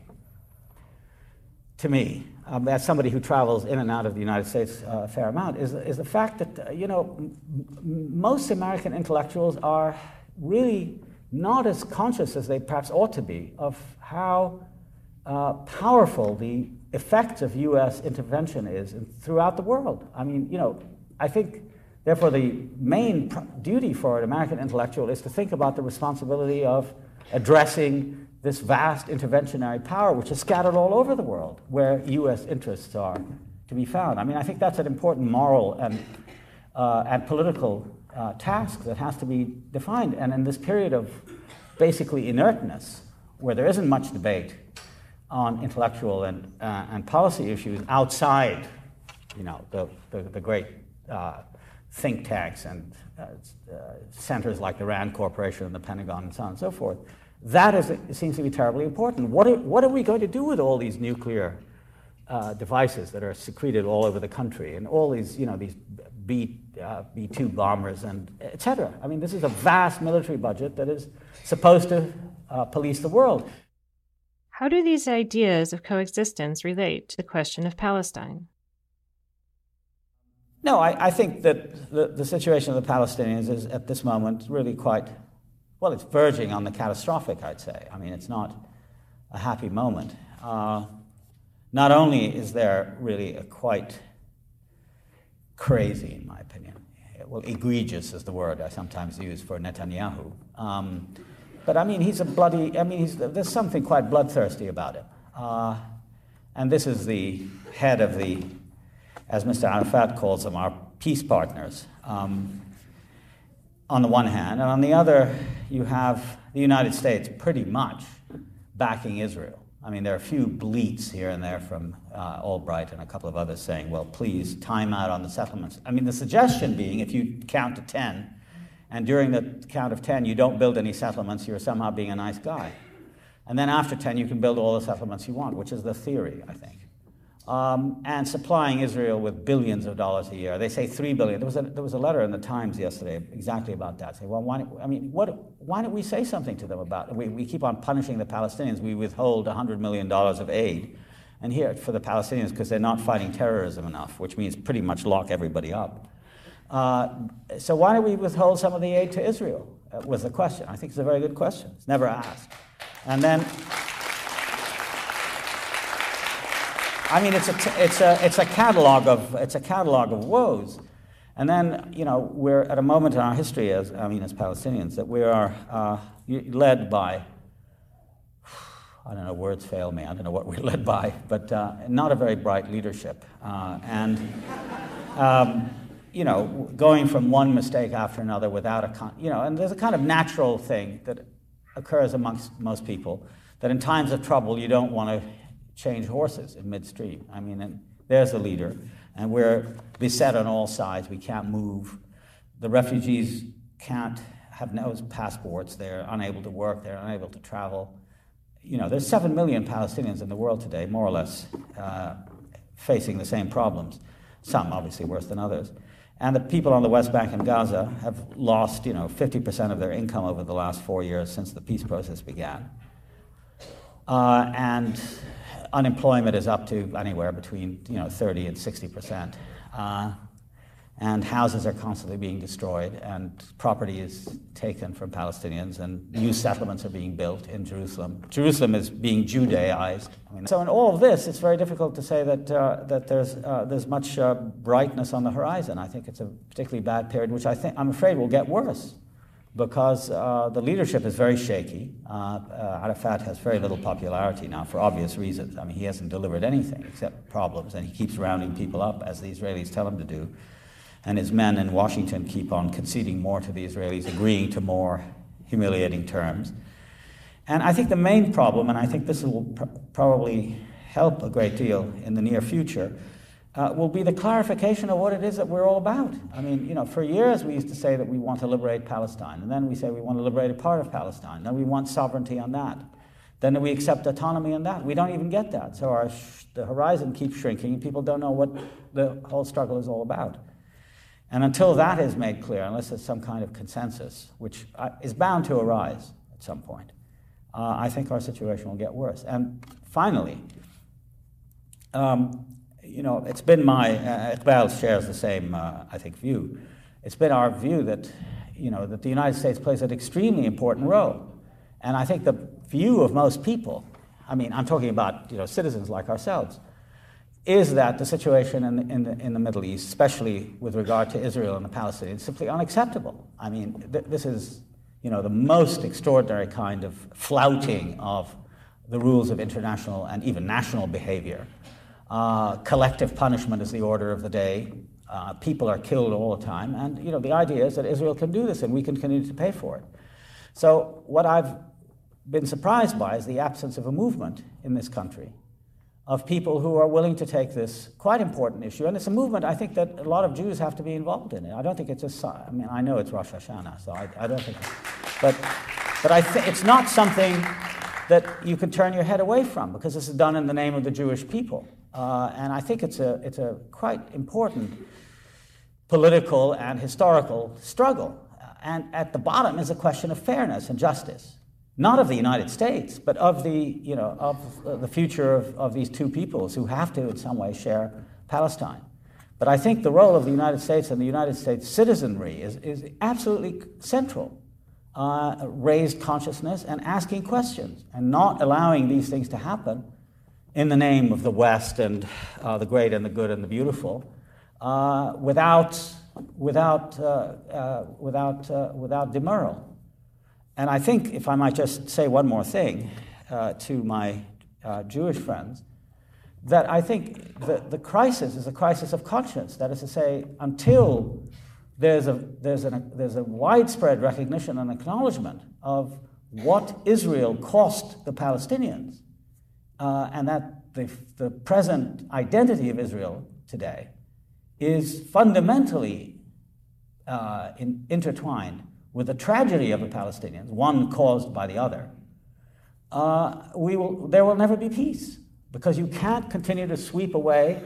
to me, um, as somebody who travels in and out of the United States uh, a fair amount, is, is the fact that, uh, you know, m- m- most American intellectuals are really not as conscious as they perhaps ought to be of how uh, powerful the effects of U S intervention is in, throughout the world. I mean, you know, I think, therefore, the main pr- duty for an American intellectual is to think about the responsibility of addressing this vast interventionary power which is scattered all over the world where U S interests are to be found. I mean, I think that's an important moral and, uh, and political Uh, task that has to be defined. And in this period of basically inertness, where there isn't much debate on intellectual and, uh, and policy issues outside, you know, the, the, the great uh, think tanks and uh, uh, centers like the Rand Corporation and the Pentagon and so on and so forth, that is, it seems to be terribly important. What are, what are we going to do with all these nuclear uh, devices that are secreted all over the country, and all these, you know, these B, uh, B two bombers and et cetera? I mean, this is a vast military budget that is supposed to uh, police the world. How do these ideas of coexistence relate to the question of Palestine? No, I, I think that the, the situation of the Palestinians is at this moment really quite, well, it's verging on the catastrophic, I'd say. I mean, it's not a happy moment. Uh, not only is there really a quite crazy, in my opinion, well, egregious is the word I sometimes use for Netanyahu. Um, but I mean, he's a bloody, I mean, he's, there's something quite bloodthirsty about him. Uh, and this is the head of the, as Mister Arafat calls them, our peace partners, um, on the one hand. And on the other, you have the United States pretty much backing Israel. I mean, there are a few bleats here and there from uh, Albright and a couple of others saying, well, please, time out on the settlements. I mean, the suggestion being, if you count to ten, and during the count of ten you don't build any settlements, you're somehow being a nice guy. And then after ten you can build all the settlements you want, which is the theory, I think. Um, and supplying Israel with billions of dollars a year. They say three billion. There was a, there was a letter in the Times yesterday exactly about that. Say, well, why, I mean, what, why don't we say something to them about it? We, we keep on punishing the Palestinians. We withhold one hundred million dollars of aid. And here, for the Palestinians, because they're not fighting terrorism enough, which means pretty much lock everybody up. Uh, so why don't we withhold some of the aid to Israel, uh, was the question. I think it's a very good question. It's never asked. And then, I mean, it's a, it's a, it's a catalog of, it's a catalog of woes. And then, you know, we're at a moment in our history, as I mean, as Palestinians, that we are uh, led by, I don't know, words fail me, I don't know what we're led by, but uh, not a very bright leadership. Uh, and, um, you know, going from one mistake after another without a, con- you know, and there's a kind of natural thing that occurs amongst most people, that in times of trouble you don't want to change horses in midstream. I mean, and there's the leader, and we're beset on all sides. We can't move. The refugees can't have no passports. They're unable to work. They're unable to travel. You know, there's seven million Palestinians in the world today, more or less, uh, facing the same problems. Some obviously worse than others. And the people on the West Bank and Gaza have lost, you know, fifty percent of their income over the last four years since the peace process began. Uh, and unemployment is up to anywhere between, you know, thirty and sixty percent. Uh, and houses are constantly being destroyed, and property is taken from Palestinians, and new settlements are being built in Jerusalem. Jerusalem is being Judaized. I mean, so in all of this, it's very difficult to say that uh, that there's uh, there's much uh, brightness on the horizon. I think it's a particularly bad period, which I think I'm afraid will get worse, because uh, the leadership is very shaky. Uh, uh, Arafat has very little popularity now for obvious reasons. I mean, he hasn't delivered anything except problems, and he keeps rounding people up, as the Israelis tell him to do. And his men in Washington keep on conceding more to the Israelis, agreeing to more humiliating terms. And I think the main problem, and I think this will pr- probably help a great deal in the near future, uh, will be the clarification of what it is that we're all about. I mean, you know, for years we used to say that we want to liberate Palestine, and then we say we want to liberate a part of Palestine, then we want sovereignty on that. Then we accept autonomy on that. We don't even get that. So our sh- the horizon keeps shrinking, and people don't know what the whole struggle is all about. And until that is made clear, unless there's some kind of consensus, which is bound to arise at some point, uh, I think our situation will get worse. And finally, um, you know, it's been my, uh, Iqbal shares the same, uh, I think, view. It's been our view that, you know, that the United States plays an extremely important role. And I think the view of most people, I mean, I'm talking about, you know, citizens like ourselves, is that the situation in the, in the, in the Middle East, especially with regard to Israel and the Palestinians, is simply unacceptable. I mean, th- this is, you know, the most extraordinary kind of flouting of the rules of international and even national behavior. Uh, collective punishment is the order of the day. Uh, people are killed all the time, and you know, the idea is that Israel can do this, and we can continue to pay for it. So, what I've been surprised by is the absence of a movement in this country of people who are willing to take this quite important issue. And it's a movement, I think, that a lot of Jews have to be involved in it. I don't think it's just, I mean, I know it's Rosh Hashanah, so I, I don't think, but, but I think it's not something that you can turn your head away from, because this is done in the name of the Jewish people. Uh, and I think it's a, it's a quite important political and historical struggle. And at the bottom is a question of fairness and justice. Not of the United States, but of the, you know, of the future of, of these two peoples who have to, in some way, share Palestine. But I think the role of the United States and the United States citizenry is, is absolutely central. Uh, raised consciousness and asking questions, and not allowing these things to happen in the name of the West and uh, the great and the good and the beautiful, uh, without, without, uh, uh, without, uh, without demurral. And I think, if I might just say one more thing uh, to my uh, Jewish friends, that I think the, the crisis is a crisis of conscience. That is to say, until there's a, there's, an, there's a widespread recognition and acknowledgement of what Israel cost the Palestinians, uh, and that the, the present identity of Israel today is fundamentally uh, in, intertwined with the tragedy of the Palestinians, one caused by the other, uh, we will, there will never be peace, because you can't continue to sweep away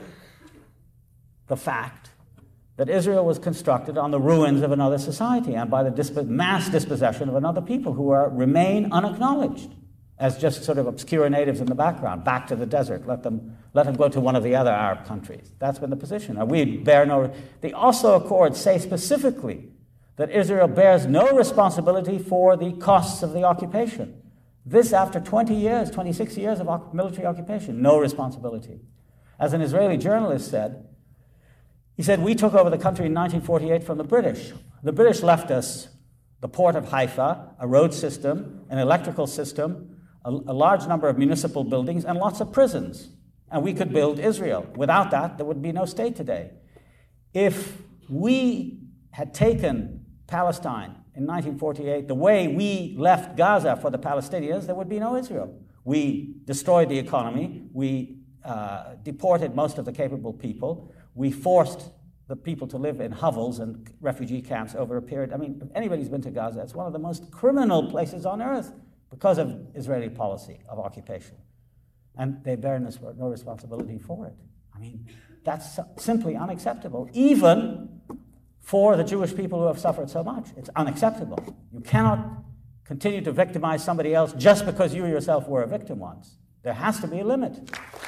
the fact that Israel was constructed on the ruins of another society and by the disp- mass dispossession of another people who are, remain unacknowledged as just sort of obscure natives in the background. Back to the desert, let them, let them go to one of the other Arab countries. That's been the position. And we bear no... The Oslo Accords say specifically that Israel bears no responsibility for the costs of the occupation. This after twenty years, twenty-six years of military occupation, no responsibility. As an Israeli journalist said, He said, we took over the country in nineteen forty-eight from the British. The British left us the port of Haifa, a road system, an electrical system, a, a large number of municipal buildings, and lots of prisons. And we could build Israel. Without that, there would be no state today. If we had taken Palestine in nineteen forty-eight the way we left Gaza for the Palestinians, there would be no Israel. We destroyed the economy. We uh, deported most of the capable people. We forced the people to live in hovels and refugee camps over a period. I mean, if anybody's been to Gaza, it's one of the most criminal places on earth because of Israeli policy of occupation. And they bear no responsibility for it. I mean, that's simply unacceptable, even for the Jewish people who have suffered so much. It's unacceptable. You cannot continue to victimize somebody else just because you yourself were a victim once. There has to be a limit.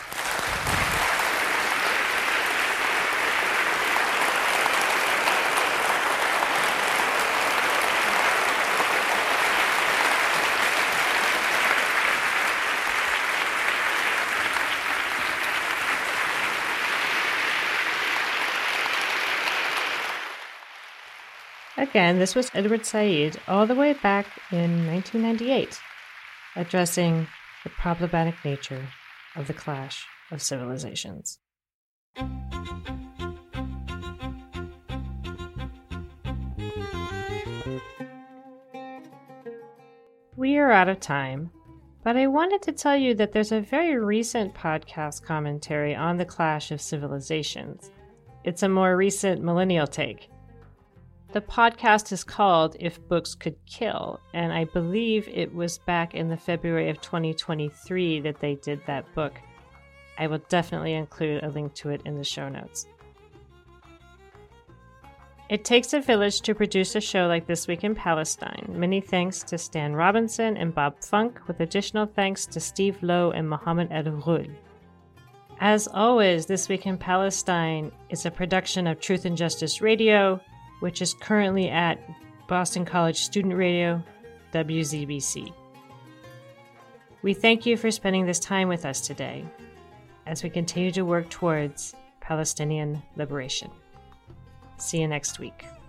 Again, this was Edward Said all the way back in nineteen ninety-eight, addressing the problematic nature of the clash of civilizations. We are out of time, but I wanted to tell you that there's a very recent podcast commentary on the clash of civilizations. It's a more recent millennial take. The podcast is called If Books Could Kill, and I believe it was back in the February of twenty twenty-three that they did that book. I will definitely include a link to it in the show notes. It takes a village to produce a show like This Week in Palestine. Many thanks to Stan Robinson and Bob Funk, with additional thanks to Steve Lowe and Mohammed El-Ghul. As always, This Week in Palestine is a production of Truth and Justice Radio, which is currently at Boston College Student Radio, W Z B C. We thank you for spending this time with us today as we continue to work towards Palestinian liberation. See you next week.